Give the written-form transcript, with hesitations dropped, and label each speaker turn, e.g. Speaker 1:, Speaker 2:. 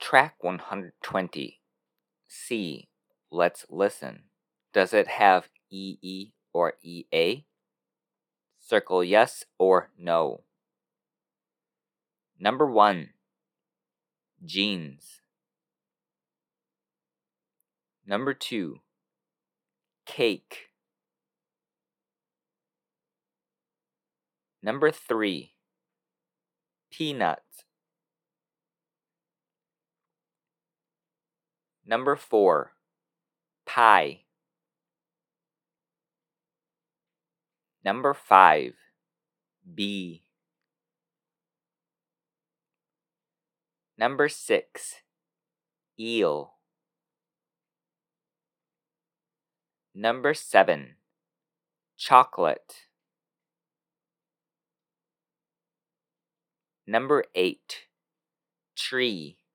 Speaker 1: Track 120. C. Let's listen. Does it have EE or EA? Circle yes or no. Number 1. Jeans. Number 2. Cake. Number 3. Peanut. Number 4. Pie. Number 5. Bee. Number 6. Eel. Number 7. Chocolate. Number 8. Tree.